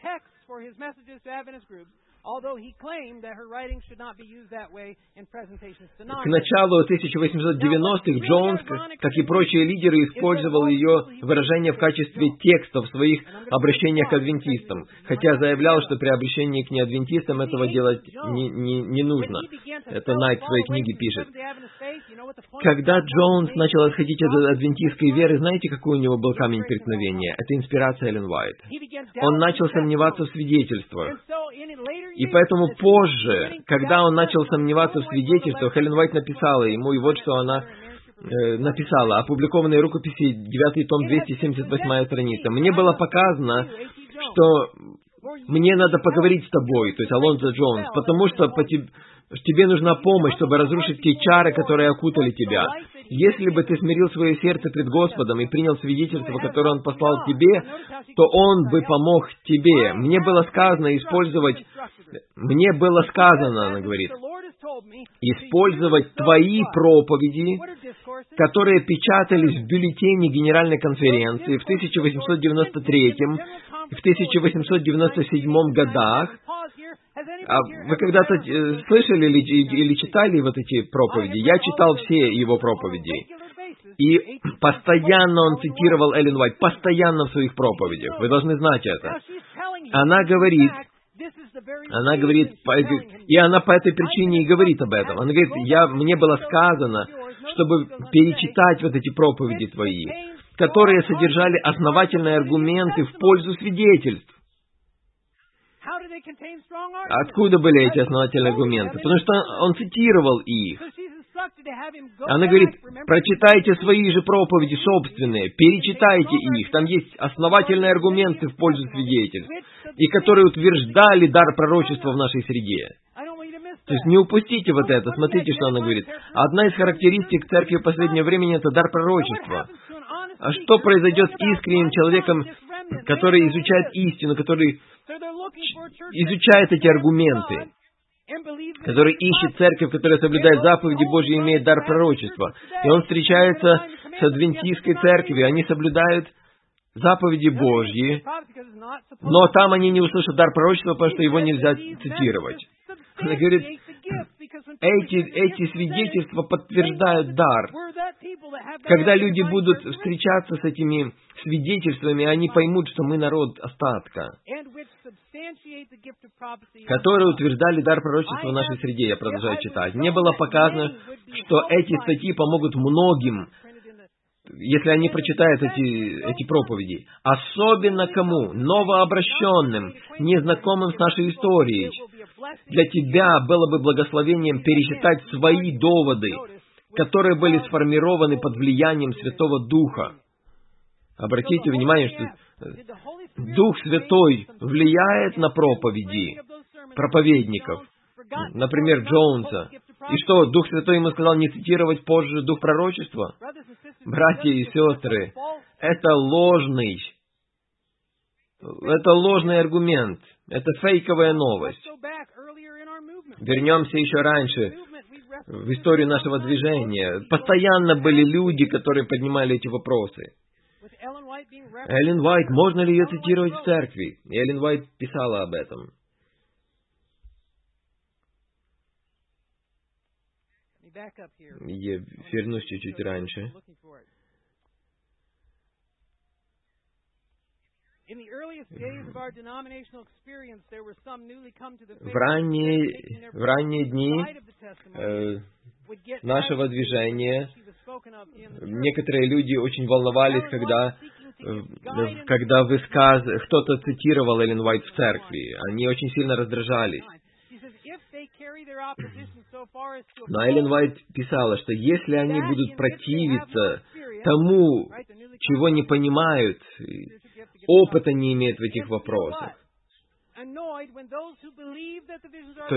К началу 1890-х Джонс, как и прочие лидеры, использовал ее выражение в качестве текста в своих обращениях к адвентистам, хотя заявлял, что при обращении к неадвентистам этого делать не нужно. Это Найт в своей книге пишет. Когда Джонс начал отходить от адвентистской веры, знаете, какой у него был камень преткновения? Это инспирация Эллен Уайт. Он начал сомневаться в свидетельствах. И поэтому позже, когда он начал сомневаться в свидетельствах, Эллен Уайт написала ему, и вот что она написала. Опубликованные рукописи, 9 том, 278 страница. «Мне было показано, что мне надо поговорить с тобой», то есть Алонзо Джонс, «потому что тебе нужна помощь, чтобы разрушить те чары, которые окутали тебя. Если бы ты смирил свое сердце пред Господом и принял свидетельство, которое Он послал тебе, то Он бы помог тебе. Мне было сказано, она говорит, использовать твои проповеди, которые печатались в бюллетене Генеральной конференции в 1893 в 1897 годах. А вы когда-то слышали или читали вот эти проповеди? Я читал все его проповеди. И постоянно он цитировал Эллен Уайт, постоянно в своих проповедях. Вы должны знать это. Она говорит, и она по этой причине и говорит об этом. Она говорит, мне было сказано, чтобы перечитать вот эти проповеди твои, которые содержали основательные аргументы в пользу свидетельств. Откуда были эти основательные аргументы? Потому что он цитировал их. Она говорит, прочитайте свои же проповеди собственные, перечитайте их. Там есть основательные аргументы в пользу свидетельств, и которые утверждали дар пророчества в нашей среде. То есть не упустите вот это. Смотрите, что она говорит. Одна из характеристик церкви в последнее время — это дар пророчества. А что произойдет с искренним человеком, который изучает истину, который изучает эти аргументы, который ищет церковь, которая соблюдает заповеди Божьи и имеет дар пророчества? И он встречается с адвентистской церковью, они соблюдают заповеди Божьи, но там они не услышат дар пророчества, потому что его нельзя цитировать. Она говорит, эти свидетельства подтверждают дар. Когда люди будут встречаться с этими свидетельствами, они поймут, что мы народ остатка, которые утверждали дар пророчества в нашей среде. Я продолжаю читать. Мне было показано, что эти статьи помогут многим, если они прочитают эти проповеди. Особенно кому? Новообращенным, незнакомым с нашей историей. Для тебя было бы благословением перечитать свои доводы, которые были сформированы под влиянием Святого Духа. Обратите внимание, что Дух Святой влияет на проповеди проповедников, например, Джонса. И что, Дух Святой ему сказал не цитировать позже Дух пророчества? Братья и сестры, это ложный аргумент, это фейковая новость. Вернемся еще раньше, в историю нашего движения. Постоянно были люди, которые поднимали эти вопросы. Эллен Уайт, можно ли ее цитировать в церкви? И Эллен Уайт писала об этом. Я вернусь чуть-чуть раньше. В ранние дни нашего движения некоторые люди очень волновались, когда кто-то цитировал Эллен Уайт в церкви. Они очень сильно раздражались. Но Эллен Уайт писала, что если они будут противиться тому, чего не понимают, опыта не имеют в этих вопросах, то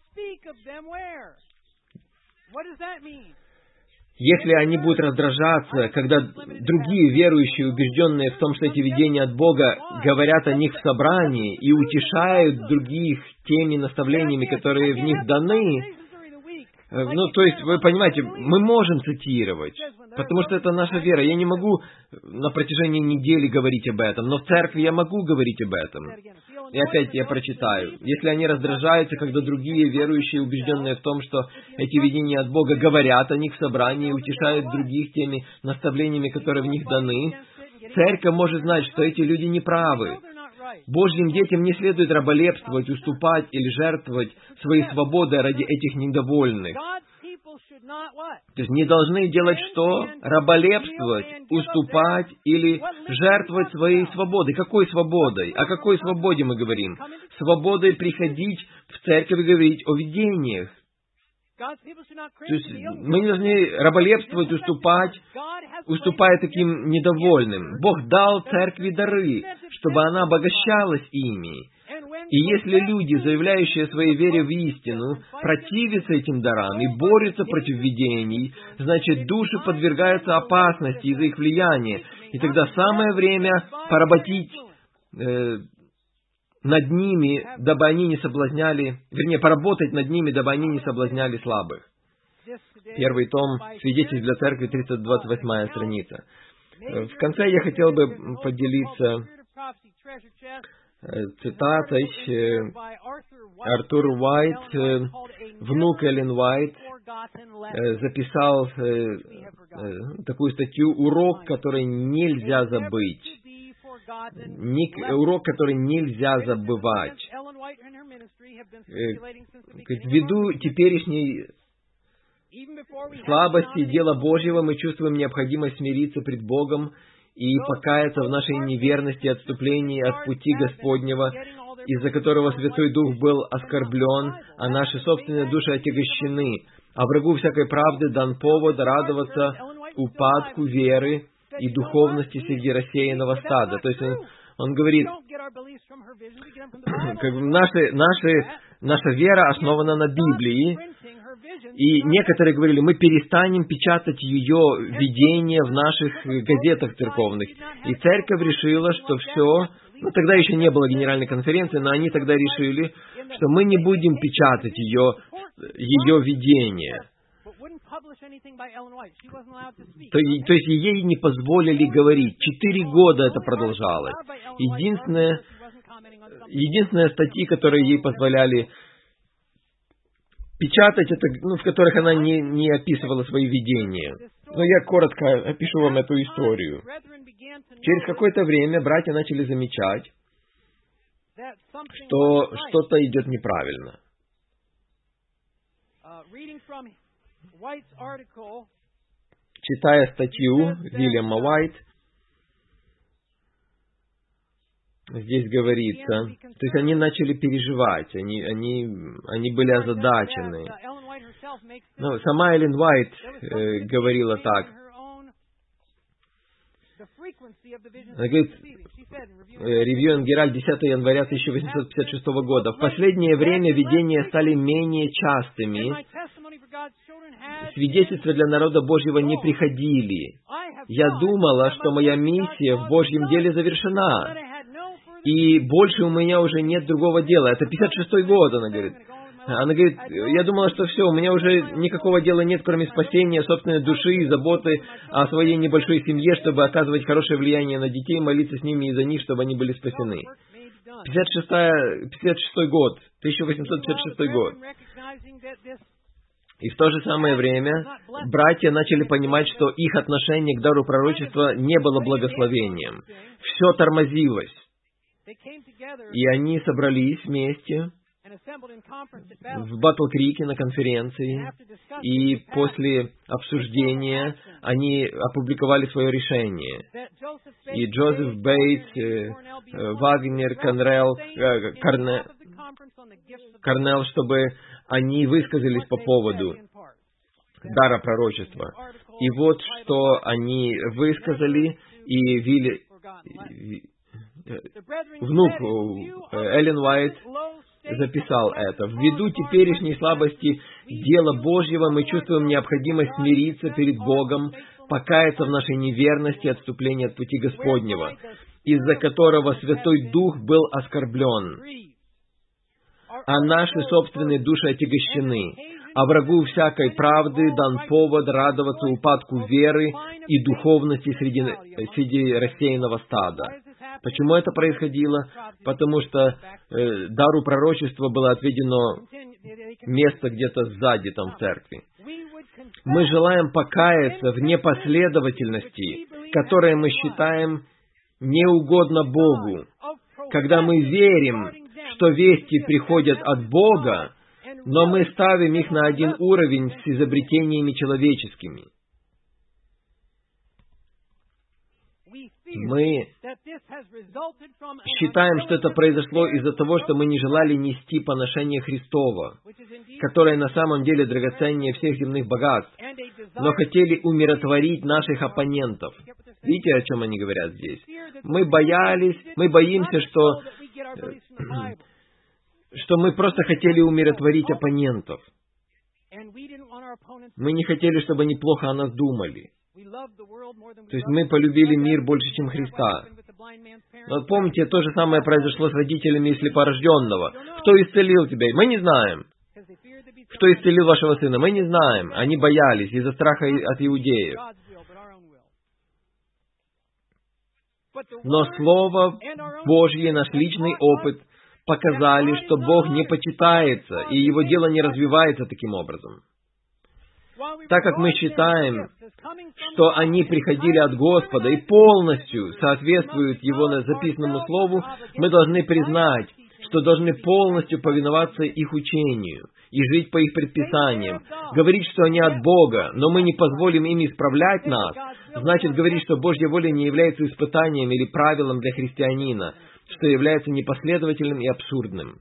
если они будут раздражаться, когда другие верующие, убежденные в том, что эти видения от Бога, говорят о них в собрании и утешают других теми наставлениями, которые в них даны, То есть, вы понимаете, мы можем цитировать, потому что это наша вера. Я не могу на протяжении недели говорить об этом, но в церкви я могу говорить об этом. И опять я прочитаю. Если они раздражаются, когда другие верующие, убежденные в том, что эти видения от Бога, говорят о них в собрании, утешают других теми наставлениями, которые в них даны, церковь может знать, что эти люди неправы. Божьим детям не следует раболепствовать, уступать или жертвовать своей свободой ради этих недовольных. То есть не должны делать что? Раболепствовать, уступать или жертвовать своей свободой. Какой свободой? О какой свободе мы говорим? Свободой приходить в церковь и говорить о видениях. То есть мы не должны раболепствовать, уступая таким недовольным. Бог дал церкви дары, чтобы она обогащалась ими. И если люди, заявляющие о своей вере в истину, противятся этим дарам и борются против видений, значит, души подвергаются опасности из-за их влияния. И тогда самое время поработить над ними, дабы они не соблазняли, поработать над ними, дабы они не соблазняли слабых. Первый том, Свидетель для церкви, 328 страница. В конце я хотел бы поделиться цитатой. Артур Уайт, внук Эллен Уайт, записал такую статью «Урок, который нельзя забыть». Урок, который нельзя забывать. Ввиду теперешней слабости дела Божьего мы чувствуем необходимость смириться пред Богом и покаяться в нашей неверности и отступлении от пути Господнего, из-за которого Святой Дух был оскорблен, а наши собственные души отягощены. А врагу всякой правды дан повод радоваться упадку веры и духовности среди рассеянного стада. То есть он говорит, наша вера основана на Библии, и некоторые говорили, мы перестанем печатать ее видение в наших газетах церковных. И церковь решила, что все, тогда еще не было генеральной конференции, но они тогда решили, что мы не будем печатать ее видение. То есть ей не позволили говорить. 4 года это продолжалось. Единственная статьи, которые ей позволяли печатать, это, в которых она не описывала свои видения. Но я коротко опишу вам эту историю. Через какое-то время братья начали замечать, что что-то идет неправильно. Читая статью Вильяма Уайт, здесь говорится, то есть они начали переживать, они были озадачены. Сама Эллен Уайт говорила так. Она говорит, Review and Herald, 10 января 1856 года. В последнее время видения стали менее частыми. Свидетельства для народа Божьего не приходили. Я думала, что моя миссия в Божьем деле завершена. И больше у меня уже нет другого дела. Это 56-й год, она говорит. Она говорит, я думала, что все, у меня уже никакого дела нет, кроме спасения собственной души и заботы о своей небольшой семье, чтобы оказывать хорошее влияние на детей, молиться с ними и за них, чтобы они были спасены. 56-й год, 1856 год. И в то же самое время братья начали понимать, что их отношение к дару пророчества не было благословением. Все тормозилось. И они собрались вместе в Батл-Крике на конференции, и после обсуждения они опубликовали свое решение. И Джозеф Бейтс, Вагнер, Корнелл, чтобы они высказались по поводу дара пророчества. И вот что они высказали, и внук Эллен Уайт записал это. Ввиду теперешней слабости дела Божьего мы чувствуем необходимость смириться перед Богом, покаяться в нашей неверности и отступлении от пути Господнего, из-за которого Святой Дух был оскорблен, а наши собственные души отягощены. а врагу всякой правды дан повод радоваться упадку веры и духовности среди рассеянного стада. Почему это происходило? Потому что дару пророчества было отведено место где-то сзади, там, в церкви. Мы желаем покаяться в непоследовательности, которая мы считаем неугодно Богу. Когда мы верим, что вести приходят от Бога, но мы ставим их на один уровень с изобретениями человеческими. Мы считаем, что это произошло из-за того, что мы не желали нести поношение Христова, которое на самом деле драгоценнее всех земных богатств, но хотели умиротворить наших оппонентов. Видите, о чем они говорят здесь? Мы боимся, что мы просто хотели умиротворить оппонентов. Мы не хотели, чтобы они плохо о нас думали. То есть мы полюбили мир больше, чем Христа. Но помните, то же самое произошло с родителями слепорожденного. Кто исцелил тебя? Мы не знаем. Кто исцелил вашего сына? Мы не знаем. Они боялись из-за страха от иудеев. Но Слово Божье, наш личный опыт, показали, что Бог не почитается, и Его дело не развивается таким образом. Так как мы считаем, что они приходили от Господа и полностью соответствуют Его записанному Слову, мы должны признать, что должны полностью повиноваться их учению и жить по их предписаниям. Говорить, что они от Бога, но мы не позволим им исправлять нас, значит говорить, что Божья воля не является испытанием или правилом для христианина, что является непоследовательным и абсурдным.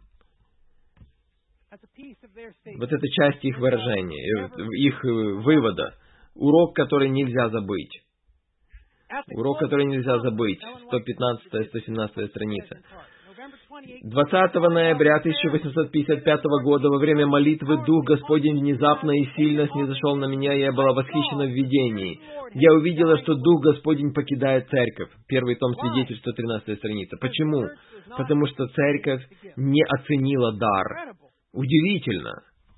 Вот это часть их выражения, их вывода. Урок, который нельзя забыть. Урок, который нельзя забыть. 115-117 страница. 20 ноября 1855 года во время молитвы Дух Господень внезапно и сильно снизошел на меня, и я была восхищена в видении. Я увидела, что Дух Господень покидает церковь. Первый том свидетельства, 13 страница. Почему? Потому что церковь не оценила дар. Удивительно.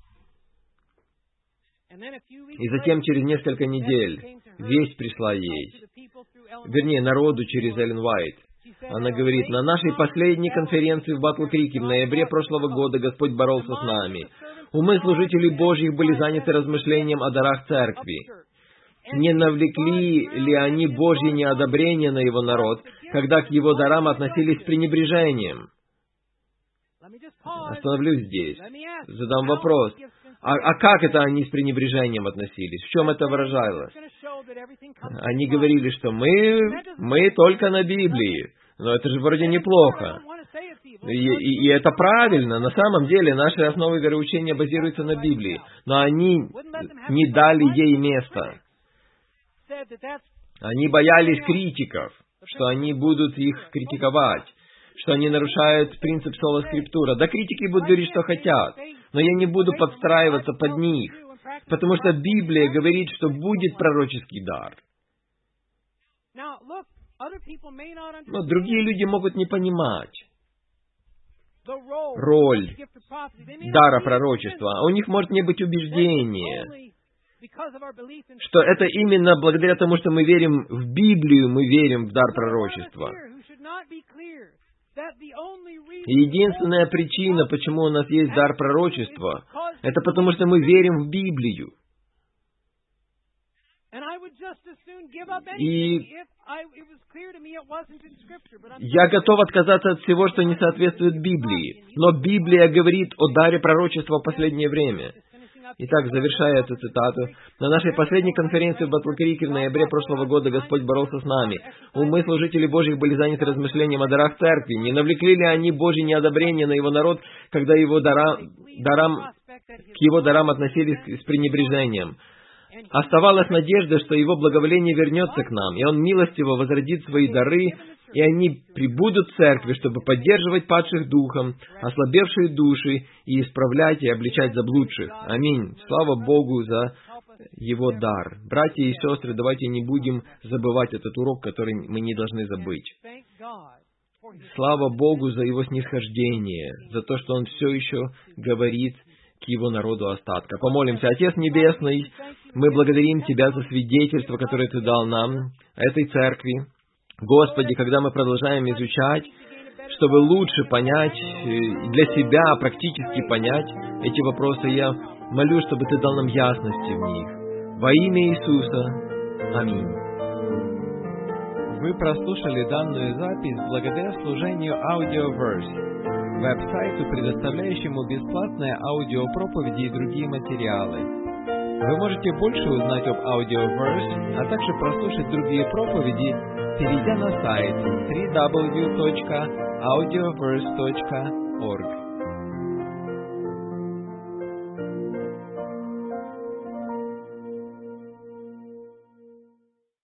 И затем, через несколько недель, весть пришла ей. Вернее, народу через Эллен Уайт. Она говорит: на нашей последней конференции в Батл-Крике в ноябре прошлого года Господь боролся с нами. Умы служителей Божьих были заняты размышлением о дарах церкви. Не навлекли ли они Божье неодобрение на Его народ, когда к Его дарам относились с пренебрежением? Остановлюсь здесь. Задам вопрос. А как это они с пренебрежением относились? В чем это выражалось? Они говорили, что мы только на Библии. Но это же вроде неплохо. И это правильно. На самом деле наши основы вероучения базируются на Библии. Но они не дали ей места. Они боялись критиков, что они будут их критиковать, что они нарушают принцип сола скриптура. Да критики будут говорить, что хотят, но я не буду подстраиваться под них, потому что Библия говорит, что будет пророческий дар. Но другие люди могут не понимать роль дара пророчества. У них может не быть убеждения, что это именно благодаря тому, что мы верим в Библию, мы верим в дар пророчества. И единственная причина, почему у нас есть дар пророчества, это потому, что мы верим в Библию. И я готов отказаться от всего, что не соответствует Библии. Но Библия говорит о даре пророчества в последнее время. Итак, завершая эту цитату, на нашей последней конференции в Батл-Крике в ноябре прошлого года Господь боролся с нами. Умы служителей Божьих были заняты размышлением о дарах церкви. Не навлекли ли они Божье неодобрение на Его народ, когда к Его дарам относились с пренебрежением? Оставалась надежда, что Его благоволение вернется к нам, и Он милостиво возродит свои дары, и они прибудут в церкви, чтобы поддерживать падших духом, ослабевшие души, и исправлять и обличать заблудших. Аминь. Слава Богу за Его дар. Братья и сестры, давайте не будем забывать этот урок, который мы не должны забыть. Слава Богу за Его снисхождение, за то, что Он все еще говорит к Его народу остатка. Помолимся. Отец Небесный, мы благодарим Тебя за свидетельство, которое Ты дал нам, этой церкви. Господи, когда мы продолжаем изучать, чтобы лучше понять, для себя практически понять эти вопросы, я молю, чтобы Ты дал нам ясности в них. Во имя Иисуса. Аминь. Вы прослушали данную запись благодаря служению Audioverse, веб-сайту, предоставляющему бесплатные аудиопроповеди и другие материалы. Вы можете больше узнать об Audioverse, а также прослушать другие проповеди, перейдя на сайт www.audioverse.org.